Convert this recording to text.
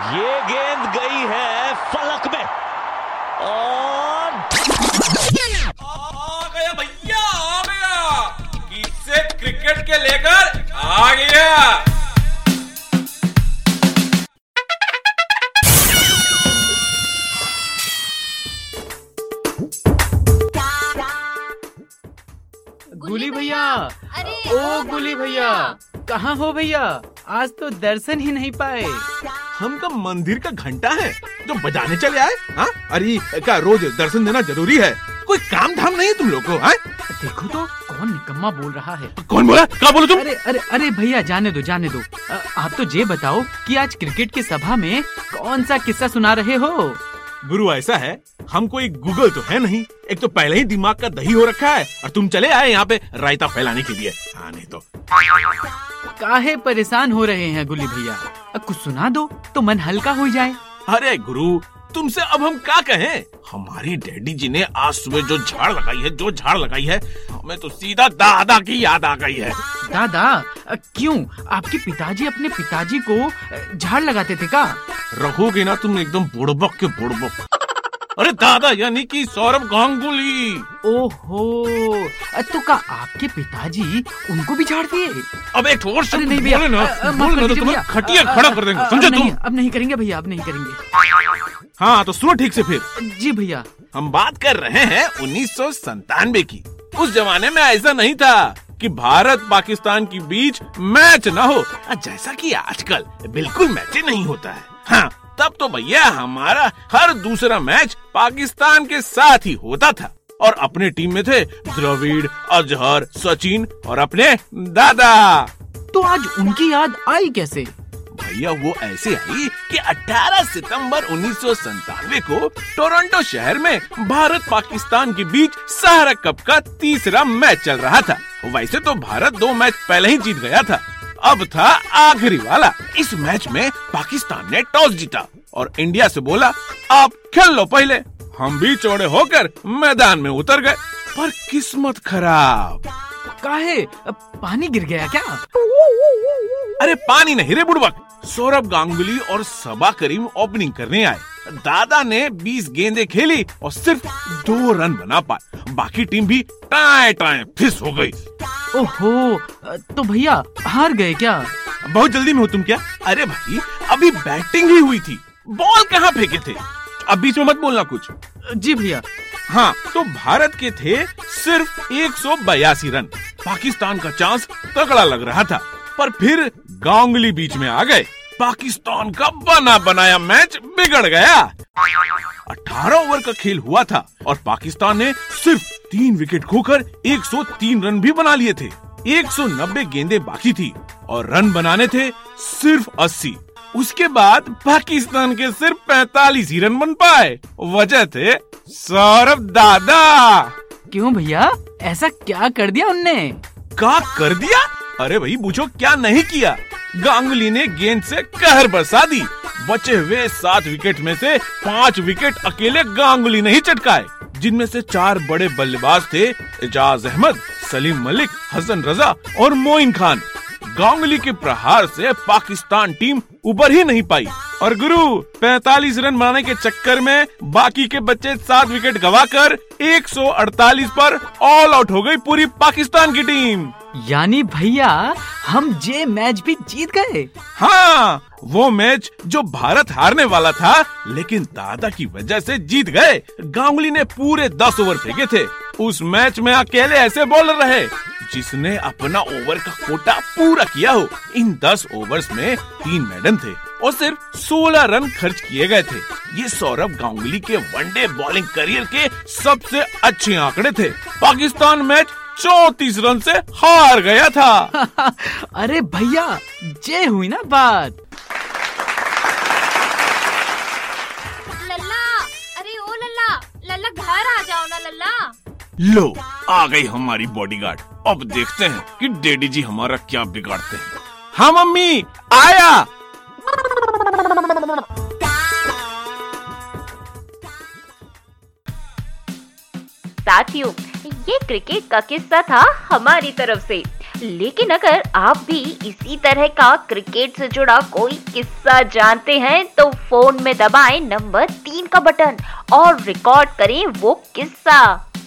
ये गेंद गई है फलक में और आ गया भैया, आ गया। किससे क्रिकेट के लेकर आ गया। गुली भैया, अरे ओ गुली भैया, कहाँ हो भैया? आज तो दर्शन ही नहीं पाए। हम का मंदिर का घंटा है जो बजाने चले आए? हाँ, अरे क्या रोज दर्शन देना जरूरी है? कोई काम धाम नहीं है तुम लोग को? देखो तो कौन निकम्मा बोल रहा है। कौन बोला? क्या बोलो तुम? अरे अरे अरे भैया, जाने दो जाने दो। आप तो ये बताओ कि आज क्रिकेट की सभा में कौन सा किस्सा सुना रहे हो? गुरु ऐसा है, हम कोई गूगल तो है नहीं। एक तो पहले ही दिमाग का दही हो रखा है और तुम चले आए यहाँ पे रायता फैलाने के लिए। हाँ नहीं तो काहे परेशान हो रहे हैं गुली भैया? कुछ सुना दो तो मन हल्का हो जाए। अरे गुरु, तुमसे अब हम क्या कहें? हमारी डैडी जी ने आज सुबह जो झाड़ लगाई है, हमें तो सीधा दादा की याद आ गई है। दादा? क्यों? आपके पिताजी अपने पिताजी को झाड़ लगाते थे क्या? रहोगे ना तुम एकदम बुड़बक के बुड़बक। अरे दादा यानी कि सौरभ गांगुली। ओहो, तो का आपके पिताजी उनको भी झाड़ दिए? अब एक और शब्द नहीं भैया, बोले ना तो तुम्हें खटिया खड़ा कर देंगे, समझे तुम? अब नहीं करेंगे भैया, अब नहीं करेंगे। हाँ तो सुनो ठीक से फिर। जी भैया। हम बात कर रहे हैं 1997 की। उस जमाने में ऐसा नहीं था कि भारत पाकिस्तान के बीच मैच ना हो, जैसा कि आजकल बिल्कुल मैच नहीं होता है। हाँ, तब तो भैया हमारा हर दूसरा मैच पाकिस्तान के साथ ही होता था और अपने टीम में थे द्रविड़, अजहर, सचिन और अपने दादा। तो आज उनकी याद आई कैसे? भैया वो ऐसे आई कि 18 सितंबर 1997 को टोरंटो शहर में भारत पाकिस्तान के बीच सहारा कप का तीसरा मैच चल रहा था। वैसे तो भारत 2 मैच पहले ही जीत गया था, अब था आखिरी वाला। इस मैच में पाकिस्तान ने टॉस जीता और इंडिया से बोला आप खेल लो पहले। हम भी चौड़े होकर मैदान में उतर गए, पर किस्मत खराब। काहे? पानी गिर गया क्या? अरे पानी नहीं रे बुड़बक, सौरभ गांगुली और सबा करीम ओपनिंग करने आए। दादा ने 20 गेंदें खेली और सिर्फ 2 रन बना पाए। बाकी टीम भी टाए टाए फिस हो गई। ओहो, तो भैया हार गए क्या? बहुत जल्दी में हो तुम क्या? अरे भाई अभी बैटिंग ही हुई थी, बॉल कहाँ फेंके थे? अब बीच में मत बोलना कुछ। जी भैया। हाँ, तो भारत के थे सिर्फ 182 रन। पाकिस्तान का चांस तगड़ा लग रहा था, पर फिर गांगुली बीच में आ गए। पाकिस्तान का बना बनाया मैच बिगड़ गया। 18 ओवर का खेल हुआ था और पाकिस्तान ने सिर्फ 3 विकेट खोकर 103 रन भी बना लिए थे। 190 गेंदें बाकी थी और रन बनाने थे सिर्फ 80। उसके बाद पाकिस्तान के सिर्फ 45 ही रन बन पाए। वजह थे सौरभ दादा। क्यों भैया, ऐसा क्या कर दिया उनने? क्या कर दिया? अरे भाई पूछो क्या नहीं किया। गांगुली ने गेंद से कहर बरसा दी। बचे हुए 7 विकेट में से 5 विकेट अकेले गांगुली ने ही चटकाए, जिनमें से 4 बड़े बल्लेबाज थे एजाज अहमद, सलीम मलिक, हसन रजा और मोइन खान। गांगुली के प्रहार से पाकिस्तान टीम उबर ही नहीं पाई और गुरु 45 रन बनाने के चक्कर में बाकी के बच्चे 7 विकेट गवाकर 148 पर ऑल आउट हो गई पूरी पाकिस्तान की टीम। यानी भैया हम ये मैच भी जीत गए? हाँ, वो मैच जो भारत हारने वाला था लेकिन दादा की वजह से जीत गए। गांगुली ने पूरे 10 ओवर फेंके थे। उस मैच में अकेले ऐसे बॉलर रहे जिसने अपना ओवर का कोटा पूरा किया हो। इन 10 ओवर्स में 3 मेडन थे और सिर्फ 16 रन खर्च किए गए थे। ये सौरभ गांगुली के वनडे बॉलिंग करियर के सबसे अच्छे आंकड़े थे। पाकिस्तान मैच 34 रन से हार गया था। अरे भैया, ये हुई ना बात। लल्ला, अरे ओ लल्ला, लल्ला घर आ जाओ ना लल्ला। लो आ गई हमारी बॉडीगार्ड। अब देखते हैं कि डैडी जी हमारा क्या बिगाड़ते हैं। हाँ मम्मी आया। साथियों, ये क्रिकेट का किस्सा था हमारी तरफ से। लेकिन अगर आप भी इसी तरह का क्रिकेट से जुड़ा कोई किस्सा जानते हैं तो फोन में दबाएं नंबर 3 का बटन और रिकॉर्ड करें वो किस्सा।